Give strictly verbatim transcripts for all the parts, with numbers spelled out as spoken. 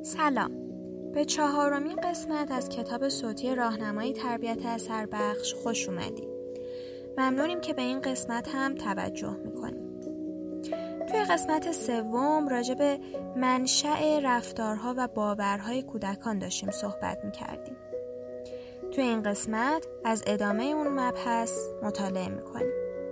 سلام، به چهارمین قسمت از کتاب صوتی راهنمای تربیت اثربخش خوش اومدید. ممنونیم که به این قسمت هم توجه میکنیم. توی قسمت سوم راجع به منشأ رفتارها و باورهای کودکان داشتیم صحبت میکردیم. توی این قسمت از ادامه اون مبحث مطالعه میکنیم.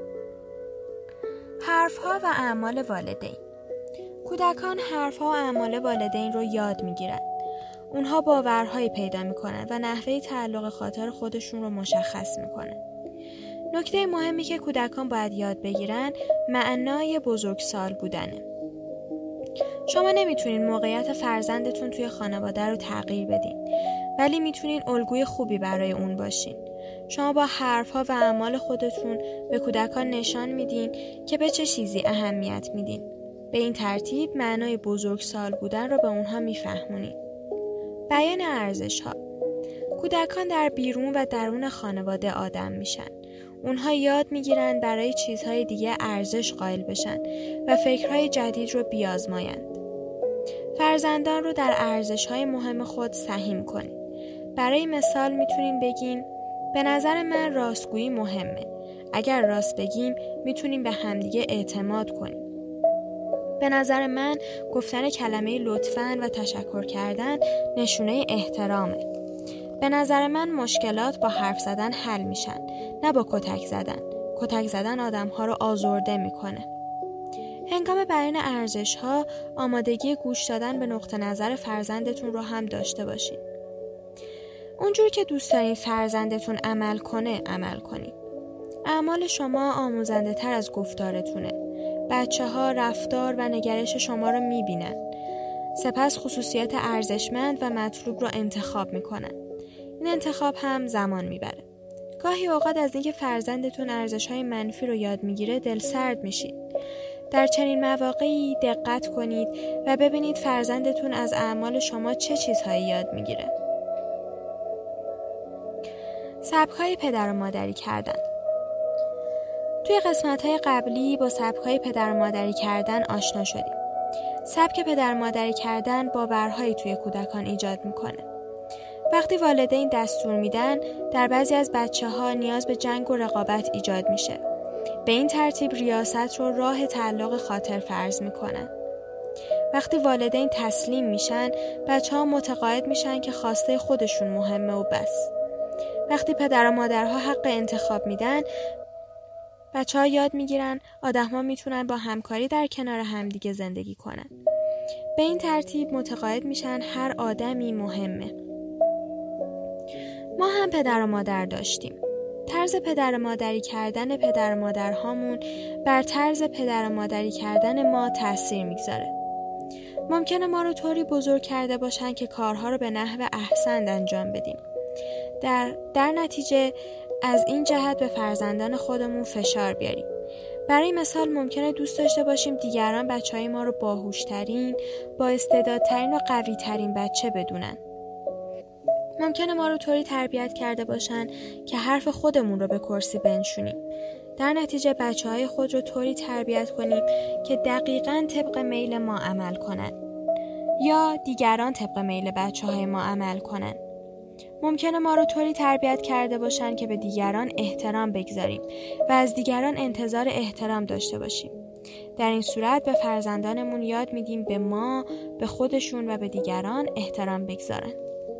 حرفها و اعمال والدین. کودکان حرفها و اعمال والدین رو یاد میگیرن. اونها باورهایی پیدا میکنن و نحوه تعلق خاطر خودشون رو مشخص میکنن. نکته مهمی که کودکان باید یاد بگیرن معنای بزرگسال بودنه. شما نمیتونین موقعیت فرزندتون توی خانواده رو تغییر بدین، ولی میتونین الگوی خوبی برای اون باشین. شما با حرفها و اعمال خودتون به کودکان نشان میدین که به چه چیزی اهمیت میدین. به این ترتیب معنای بزرگسال بودن رو به اونها میفهمونین. بیان ارزش‌ها. کودکان در بیرون و درون خانواده آدم میشن. اونها یاد میگیرن برای چیزهای دیگه ارزش قائل بشن و فکرهای جدید رو بیازمایند. فرزندان رو در ارزش‌های مهم خود سهیم کنین. برای مثال میتونین بگین به نظر من راستگویی مهمه. اگر راست بگیم میتونیم به همدیگه اعتماد کنیم. به نظر من گفتن کلمه لطفاً و تشکر کردن نشونه احترامه. به نظر من مشکلات با حرف زدن حل میشن، نه با کتک زدن. کتک زدن آدم‌ها رو آزرده میکنه. هنگام بیان ارزش‌ها، آمادگی گوش دادن به نقطه نظر فرزندتون رو هم داشته باشین. اونجور که دوست دارین فرزندتون عمل کنه، عمل کنین. اعمال شما آموزنده تر از گفتارتونه. بچه ها رفتار و نگرش شما رو میبینن. سپس خصوصیات ارزشمند و مطلوب رو انتخاب میکنن. این انتخاب هم زمان میبره. گاهی اوقات از اینکه فرزندتون ارزش‌های منفی رو یاد میگیره دل سرد میشید. در چنین مواقعی دقت کنید و ببینید فرزندتون از اعمال شما چه چیزهایی یاد میگیره. سبک‌های پدر و مادری کردن. توی قسمت‌های قبلی با سبک‌های پدر و مادری کردن آشنا شدیم. سبک پدر و مادری کردن باورهایی توی کودکان ایجاد میکنه. وقتی والدین دستور میدن، در بعضی از بچه‌ها نیاز به جنگ و رقابت ایجاد میشه. به این ترتیب ریاست رو راه تعلق خاطر فرض میکنن. وقتی والدین تسلیم میشن، بچه‌ها متقاعد میشن که خواسته خودشون مهمه و بس. وقتی پدر و مادرها حق انتخاب میدن، بچه ها یاد میگیرن آدم ها میتونن با همکاری در کنار همدیگه زندگی کنن. به این ترتیب متقاعد میشن هر آدمی مهمه. ما هم پدر و مادر داشتیم. طرز پدر و مادری کردن پدر و مادرهامون بر طرز پدر و مادری کردن ما تأثیر میگذاره. ممکنه ما رو طوری بزرگ کرده باشن که کارها رو به نحو احسن انجام بدیم. در, در نتیجه از این جهت به فرزندان خودمون فشار بیاریم. برای مثال ممکنه دوست داشته باشیم دیگران بچهای ما رو باهوشترین، با استعدادترین و قویترین بچه بدونن. ممکنه ما رو طوری تربیت کرده باشن که حرف خودمون رو به کرسی بنشونیم. در نتیجه بچهای خود رو طوری تربیت کنیم که دقیقاً طبق میل ما عمل کنن یا دیگران طبق میل بچهای ما عمل کنن. ممکنه ما رو طوری تربیت کرده باشن که به دیگران احترام بگذاریم و از دیگران انتظار احترام داشته باشیم. در این صورت به فرزندانمون یاد میدیم به ما، به خودشون و به دیگران احترام بگذارن.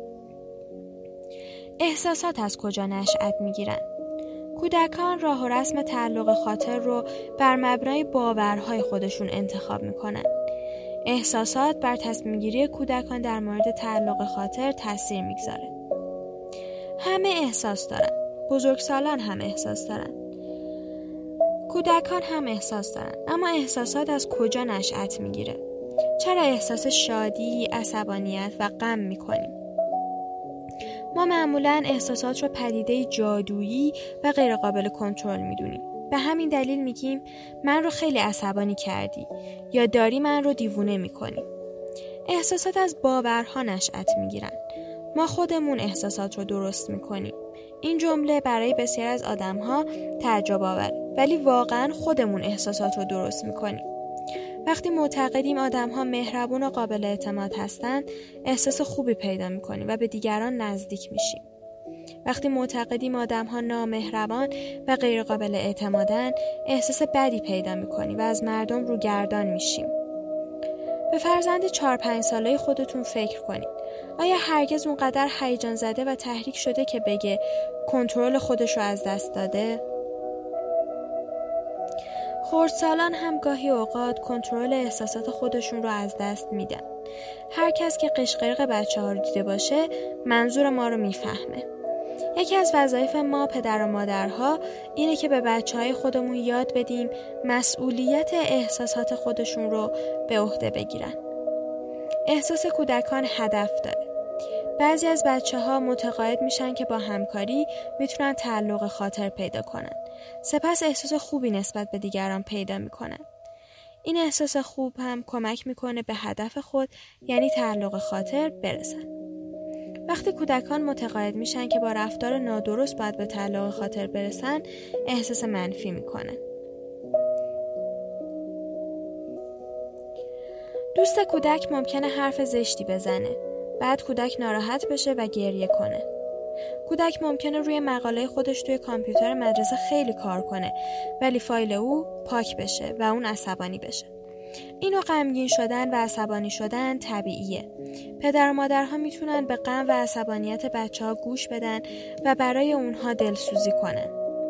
احساسات از کجا نشأت میگیرن؟ کودکان راه و رسم تعلق خاطر رو بر مبنای باورهای خودشون انتخاب میکنن. احساسات بر تصمیم گیری کودکان در مورد تعلق خاطر تاثیر میگذاره. همه احساس دارن. بزرگسالان هم احساس دارن. کودکان هم احساس دارن. اما احساسات از کجا نشأت میگیره؟ چرا احساس شادی، عصبانیت و غم میکنیم؟ ما معمولاً احساسات رو پدیده جادویی و غیر قابل کنترل میدونیم. به همین دلیل میگیم من رو خیلی عصبانی کردی یا داری من رو دیوونه میکنی. احساسات از باورها نشأت میگیرن. ما خودمون احساسات رو درست میکنیم. این جمله برای بسیار از آدم‌ها تعجب آوره، ولی واقعاً خودمون احساسات رو درست میکنیم. وقتی معتقدیم آدم‌ها مهربون و قابل اعتماد هستند، احساس خوبی پیدا می‌کنیم و به دیگران نزدیک میشیم. وقتی معتقدیم آدم‌ها نامهربان و غیر قابل اعتمادن، احساس بدی پیدا می‌کنیم و از مردم روگردان میشیم. به فرزند چهار پنج ساله خودتون فکر کنید. آیا هرگز اونقدر هیجان زده و تحریک شده که بگه کنترل خودش رو از دست داده؟ خردسالان هم گاهی اوقات کنترل احساسات خودشون رو از دست میدن. هر کس که قشقرق بچه ها رو دیده باشه منظور ما رو میفهمه. یکی از وظایف ما پدر و مادرها اینه که به بچه های خودمون یاد بدیم مسئولیت احساسات خودشون رو به عهده بگیرن. احساس کودکان هدف داره. بعضی از بچه ها متقاعد میشن که با همکاری میتونن تعلق خاطر پیدا کنن. سپس احساس خوبی نسبت به دیگران پیدا میکنن. این احساس خوب هم کمک میکنه به هدف خود، یعنی تعلق خاطر، برسن. وقتی کودکان متقاعد میشن که با رفتار نادرست باید به تعلق خاطر برسن، احساس منفی میکنن. دوست کودک ممکنه حرف زشتی بزنه. بعد کودک ناراحت بشه و گریه کنه. کودک ممکنه روی مقاله خودش توی کامپیوتر مدرسه خیلی کار کنه ولی فایل او پاک بشه و اون عصبانی بشه. اینو غمگین شدن و عصبانی شدن طبیعیه. پدر و مادرها میتونن به غم و عصبانیت بچه‌ها گوش بدن و برای اونها دلسوزی کنن.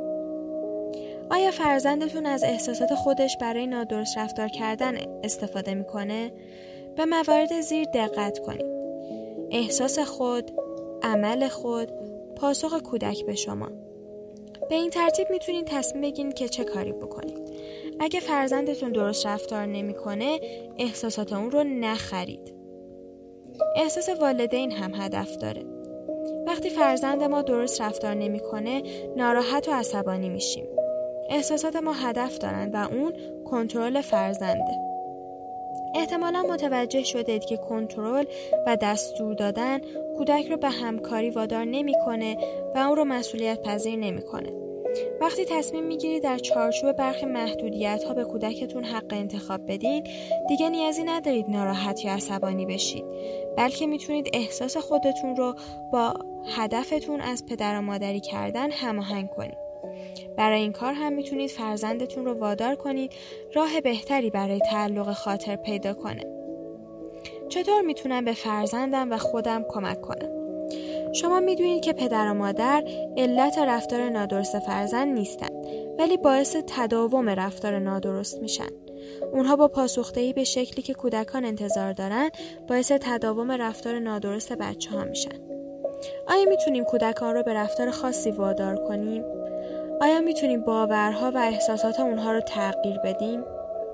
آیا فرزندتون از احساسات خودش برای نادرست رفتار کردن استفاده میکنه؟ به موارد زیر دقت کنید. احساس خود، عمل خود، پاسخ کودک به شما. به این ترتیب میتونید تصمیم بگیرید که چه کاری بکنید. اگه فرزندتون درست رفتار نمیکنه، احساسات اون رو نخرید. احساس والدین هم هدف داره. وقتی فرزند ما درست رفتار نمیکنه، ناراحت و عصبانی میشیم. احساسات ما هدف دارن و اون کنترل فرزنده. احتمالا متوجه شدید که کنترل و دستور دادن کودک رو به همکاری وادار نمیکنه و اون رو مسئولیت پذیر نمیکنه. وقتی تصمیم میگیرید در چارچوب برخی محدودیت ها به کودکتون حق انتخاب بدین، دیگه نیازی ندارید ناراحت یا عصبانی بشید، بلکه میتونید احساس خودتون رو با هدفتون از پدر و مادری کردن هماهنگ کنید. برای این کار هم میتونید فرزندتون رو وادار کنید راه بهتری برای تعلق خاطر پیدا کنه. چطور میتونم به فرزندم و خودم کمک کنم؟ شما میدونید که پدر و مادر علت رفتار نادرست فرزند نیستن، ولی باعث تداوم رفتار نادرست میشن. اونها با پاسخدهی به شکلی که کودکان انتظار دارن باعث تداوم رفتار نادرست بچه ها میشن. آیا میتونیم کودکان رو به رفتار خاصی وادار کنیم؟ آیا میتونیم باورها و احساسات اونها رو تغییر بدیم؟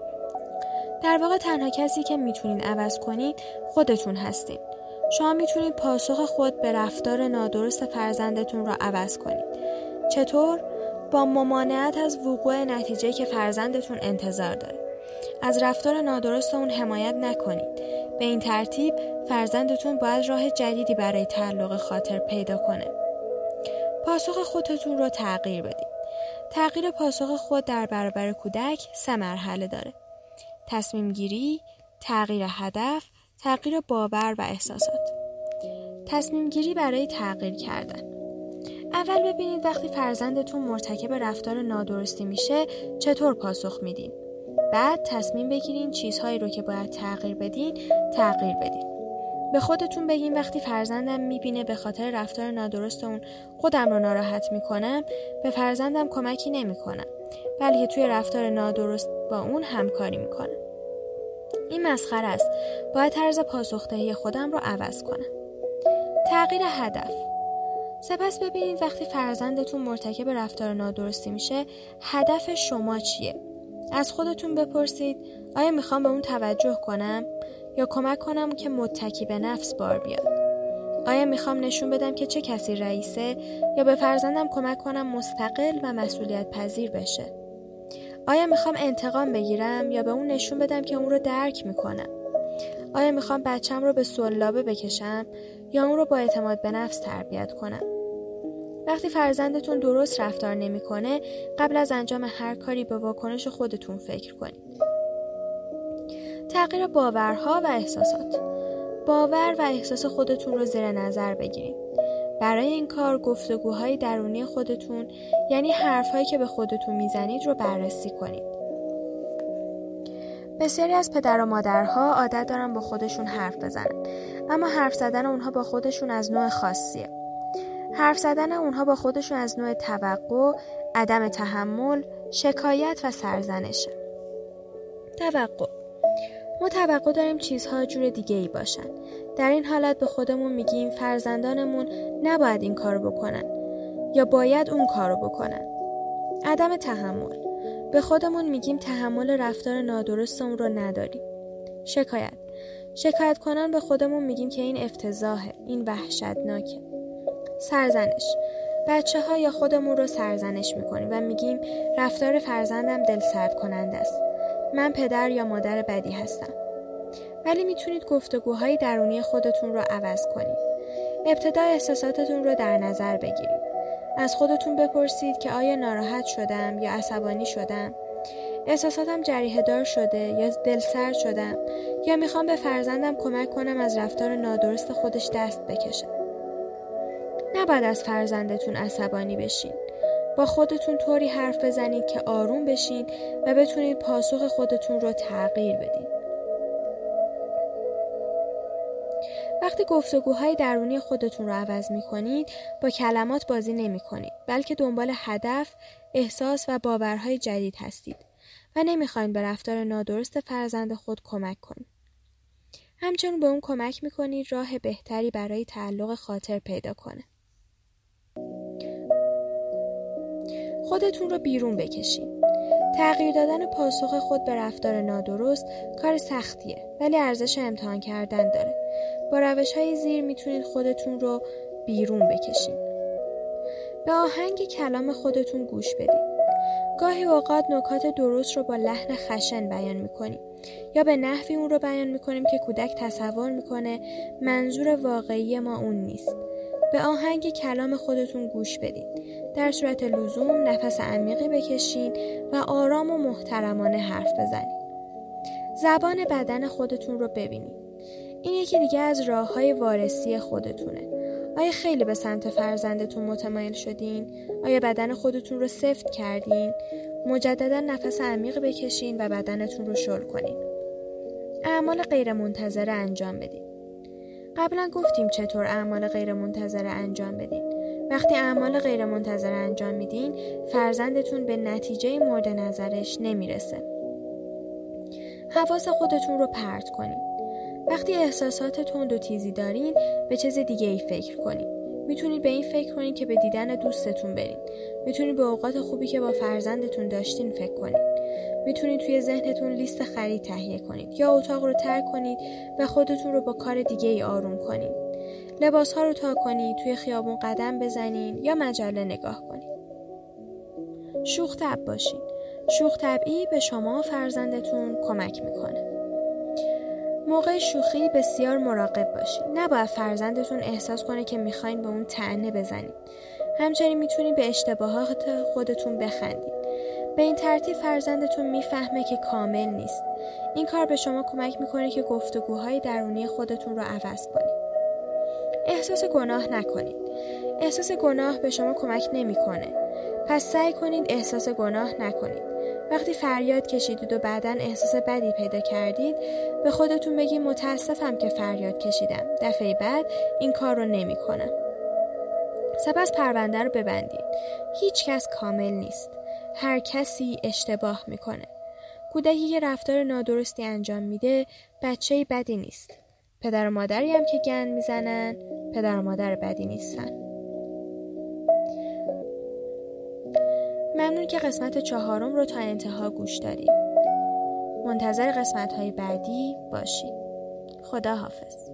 در واقع تنها کسی که میتونین عوض کنید خودتون هستین. شما میتونید پاسخ خود به رفتار نادرست فرزندتون رو عوض کنید. چطور؟ با ممانعت از وقوع نتیجه که فرزندتون انتظار داره. از رفتار نادرست اون حمایت نکنید. به این ترتیب فرزندتون باید راه جدیدی برای تعلق خاطر پیدا کنه. پاسخ خودتون رو تغییر بدید. تغییر پاسخ خود در برابر کودک سه مرحله داره: تصمیم گیری، تغییر هدف، تغییر باور و احساسات. تصمیم گیری برای تغییر کردن. اول ببینید وقتی فرزندتون مرتکب رفتار نادرستی میشه چطور پاسخ میدین. بعد تصمیم بگیرین چیزهایی رو که باید تغییر بدین تغییر بدین. به خودتون بگین وقتی فرزندم میبینه به خاطر رفتار نادرست اون خودم رو ناراحت میکنم، به فرزندم کمکی نمیکنم، بلکه توی رفتار نادرست با اون همکاری میکنم. این مسخره است. باید طرز پاسخدهی خودم رو عوض کنم. تغییر هدف. سپس ببینید وقتی فرزندتون مرتکب رفتار نادرستی میشه هدف شما چیه؟ از خودتون بپرسید آیا میخوام به اون توجه کنم یا کمک کنم که متکی به نفس بار بیاد؟ آیا میخوام نشون بدم که چه کسی رئیسه یا به فرزندم کمک کنم مستقل و مسئولیت پذیر بشه؟ آیا میخوام انتقام بگیرم یا به اون نشون بدم که اون رو درک میکنم؟ آیا میخوام بچم رو به سلابه بکشم یا اون رو با اعتماد به نفس تربیت کنم؟ وقتی فرزندتون درست رفتار نمیکنه، قبل از انجام هر کاری به واکنش خودتون فکر کنید. تغییر باورها و احساسات. باور و احساس خودتون رو زیر نظر بگیرید. برای این کار گفتگوهای درونی خودتون، یعنی حرفهایی که به خودتون میزنید رو بررسی کنید. بسیاری از پدر و مادرها عادت دارن با خودشون حرف بزنن، اما حرف زدن اونها با خودشون از نوع خاصیه. حرف زدن اونها با خودشون از نوع توقع، عدم تحمل، شکایت و سرزنشه. توقع. ما توقع داریم چیزها جور دیگه ای باشن. در این حالت به خودمون میگیم فرزندانمون نباید این کارو بکنن یا باید اون کارو بکنن. عدم تحمل. به خودمون میگیم تحمل رفتار نادرست اون رو نداریم. شکایت. شکایت کنن به خودمون میگیم که این افتضاحه، این وحشتناکه. سرزنش. بچه ها یا خودمون رو سرزنش میکنیم و میگیم رفتار فرزندم دلسرد کننده است. من پدر یا مادر بدی هستم. ولی میتونید گفتگوهای درونی خودتون رو عوض کنید. ابتدا احساساتتون رو در نظر بگیرید. از خودتون بپرسید که آیا ناراحت شدم یا عصبانی شدم؟ احساساتم جریحه دار شده یا دلسرد شدم؟ یا میخوام به فرزندم کمک کنم از رفتار نادرست خودش دست بکشه؟ نباید از فرزندتون عصبانی بشین. با خودتون طوری حرف بزنید که آروم بشین و بتونید پاسخ خودتون رو تغییر بدین. وقتی گفتگوهای درونی خودتون رو عوض می‌کنید، با کلمات بازی نمی‌کنید، بلکه دنبال هدف، احساس و باورهای جدید هستید و نمی‌خواید به رفتار نادرست فرزند خود کمک کنید. همچنین به اون کمک می‌کنید راه بهتری برای تعلق خاطر پیدا کنه. خودتون رو بیرون بکشید. تغییر دادن پاسخ خود به رفتار نادرست کار سختیه، ولی ارزش امتحان کردن داره. با روش‌های زیر میتونید خودتون رو بیرون بکشید. به آهنگ کلام خودتون گوش بدید. گاهی اوقات نکات درست رو با لحن خشن بیان میکنیم یا به نحوی اون رو بیان میکنیم که کودک تصور میکنه منظور واقعی ما اون نیست. به آهنگ کلام خودتون گوش بدید. در صورت لزوم نفس عمیقی بکشید و آرام و محترمانه حرف بزنید. زبان بدن خودتون رو ببینید. این یکی دیگه از راه‌های وارثی خودتونه. آیا خیلی به سمت فرزندتون متمایل شدین؟ آیا بدن خودتون رو سفت کردین؟ مجددا نفس عمیق بکشین و بدنتون رو شل کنین. اعمال غیر منتظره انجام بدین. قبلا گفتیم چطور اعمال غیر منتظره انجام بدین. وقتی اعمال غیر منتظره انجام میدین، فرزندتون به نتیجه مورد نظرش نمیرسه. حواس خودتون رو پرت کنین. وقتی احساسات تند و تیزی دارین، به چیز دیگه ای فکر کنین. میتونید به این فکر کنین که به دیدن دوستتون برین. میتونید به اوقات خوبی که با فرزندتون داشتین فکر کنین. میتونید توی ذهنتون لیست خرید تهیه کنید یا اتاق رو ترک کنید و خودتون رو با کار دیگه ای آروم کنید. لباس‌ها رو تا کنید، توی خیابون قدم بزنین یا مجله نگاه کنید. شوخ طبع باشین. شوخ طبعی به شما و فرزندتون کمک میکنه. موقع شوخی بسیار مراقب باشید. نباید فرزندتون احساس کنه که میخواین به اون طعنه بزنید. همچنین میتونید به اشتباهات خودتون بخندید. به این ترتیب فرزندتون میفهمه که کامل نیست. این کار به شما کمک میکنه که گفتگوهای درونی خودتون رو عوض کنید. احساس گناه نکنید. احساس گناه به شما کمک نمیکنه. پس سعی کنید احساس گناه نکنید. وقتی فریاد کشیدید و بعداً احساس بدی پیدا کردید، به خودتون بگید متاسفم که فریاد کشیدم. دفعه بعد این کار رو نمی کنم. سپس پرونده رو ببندید. هیچ کس کامل نیست. هر کسی اشتباه میکنه. کودکی که رفتار نادرستی انجام میده، بچه‌ای بدی نیست. پدر و مادری هم که گند میزنن، پدر و مادر بدی نیستن. ممنون که قسمت چهارم رو تا انتها گوش دادید. منتظر قسمت‌های بعدی باشید. خدا حافظ.